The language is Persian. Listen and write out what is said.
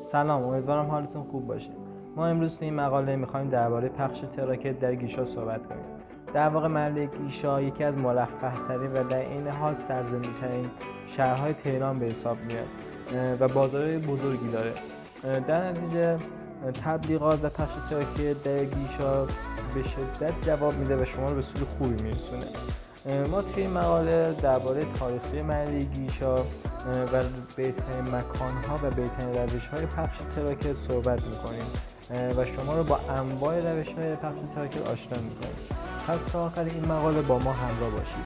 سلام، امیدوارم حالتون خوب باشه. ما امروز تو این مقاله میخوایم درباره پخش تراکت در گیشا صحبت کنیم. در واقع محله گیشا یکی از مرفه‌ترین و در عین حال سرزمین‌ترین شهرهای تهران به حساب میاد و بازارهای بزرگی داره. در نتیجه تبلیغات و پخش تراکت در گیشا به شدت جواب میده و شما رو به سوی خوبی میرسونه. ما توی این مقاله درباره تاریخی محله گیشا و بهترین مکان‌ها و بهترین روش‌های پخش تراکت صحبت می‌کنیم و شما رو با انواع روش‌های پخش تراکت آشنا می‌کنیم. پس تا آخر این مقاله با ما همراه باشید.